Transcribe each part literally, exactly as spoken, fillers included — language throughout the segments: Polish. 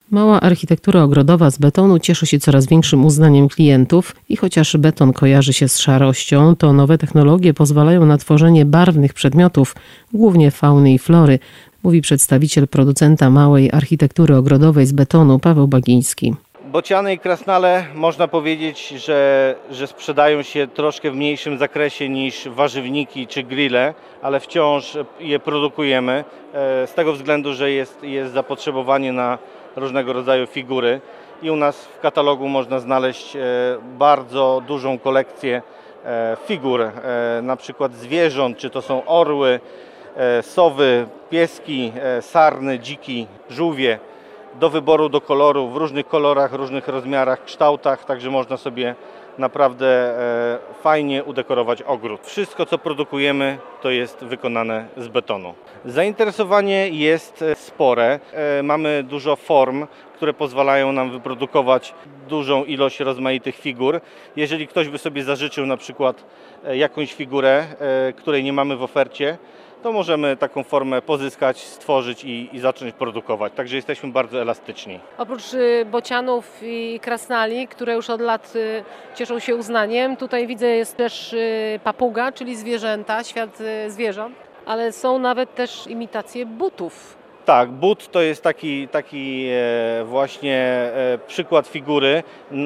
Mała architektura ogrodowa z betonu cieszy się coraz większym uznaniem klientów i chociaż beton kojarzy się z szarością, to nowe technologie pozwalają na tworzenie barwnych przedmiotów, głównie fauny i flory, mówi przedstawiciel producenta małej architektury ogrodowej z betonu Paweł Bagiński. Bociany i krasnale można powiedzieć, że, że sprzedają się troszkę w mniejszym zakresie niż warzywniki czy grille, ale wciąż je produkujemy z tego względu, że jest, jest zapotrzebowanie na różnego rodzaju figury i u nas w katalogu można znaleźć bardzo dużą kolekcję figur, na przykład zwierząt, czy to są orły, sowy, pieski, sarny, dziki, żółwie. Do wyboru, do koloru, w różnych kolorach, różnych rozmiarach, kształtach, także można sobie naprawdę e, fajnie udekorować ogród. Wszystko, co produkujemy, to jest wykonane z betonu. Zainteresowanie jest spore. E, mamy dużo form, które pozwalają nam wyprodukować dużą ilość rozmaitych figur. Jeżeli ktoś by sobie zażyczył na przykład jakąś figurę, e, której nie mamy w ofercie, to możemy taką formę pozyskać, stworzyć i, i zacząć produkować. Także jesteśmy bardzo elastyczni. Oprócz bocianów i krasnali, które już od lat cieszą się uznaniem, tutaj widzę jest też papuga, czyli zwierzęta, świat zwierząt, ale są nawet też imitacje butów. Tak, but to jest taki, taki właśnie przykład figury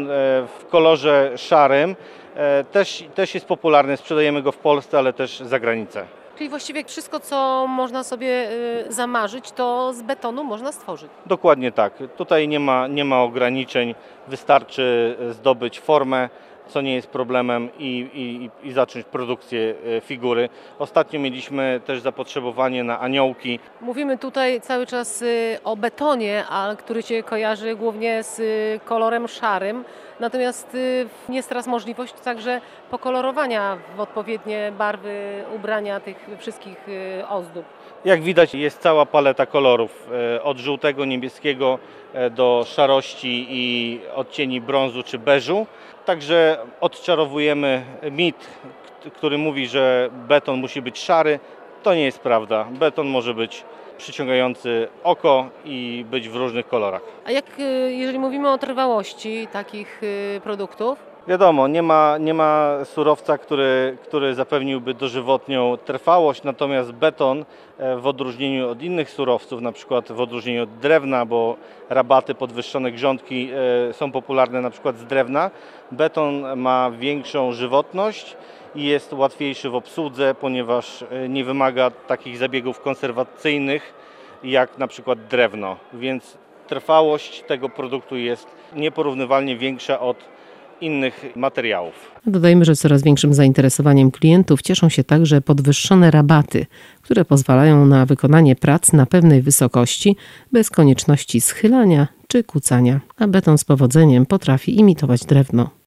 w kolorze szarym. Też, też jest popularny, sprzedajemy go w Polsce, ale też za granicę. Czyli właściwie wszystko, co można sobie zamarzyć, to z betonu można stworzyć. Dokładnie tak. Tutaj nie ma, nie ma ograniczeń. Wystarczy zdobyć formę, co nie jest problemem i, i, i zacząć produkcję figury. Ostatnio mieliśmy też zapotrzebowanie na aniołki. Mówimy tutaj cały czas o betonie, który się kojarzy głównie z kolorem szarym. Natomiast jest teraz możliwość także pokolorowania w odpowiednie barwy ubrania tych wszystkich ozdób. Jak widać, jest cała paleta kolorów, od żółtego, niebieskiego do szarości i odcieni brązu czy beżu. Także odczarowujemy mit, który mówi, że beton musi być szary. To nie jest prawda. Beton może być przyciągający oko i być w różnych kolorach. A jak, jeżeli mówimy o trwałości takich produktów? Wiadomo, nie ma, nie ma surowca, który, który zapewniłby dożywotnią trwałość, natomiast beton w odróżnieniu od innych surowców, na przykład w odróżnieniu od drewna, bo rabaty, podwyższone grządki są popularne na przykład z drewna, beton ma większą żywotność i jest łatwiejszy w obsłudze, ponieważ nie wymaga takich zabiegów konserwacyjnych jak na przykład drewno, więc trwałość tego produktu jest nieporównywalnie większa od innych materiałów. Dodajmy, że coraz większym zainteresowaniem klientów cieszą się także podwyższone rabaty, które pozwalają na wykonanie prac na pewnej wysokości bez konieczności schylania czy kucania, a beton z powodzeniem potrafi imitować drewno.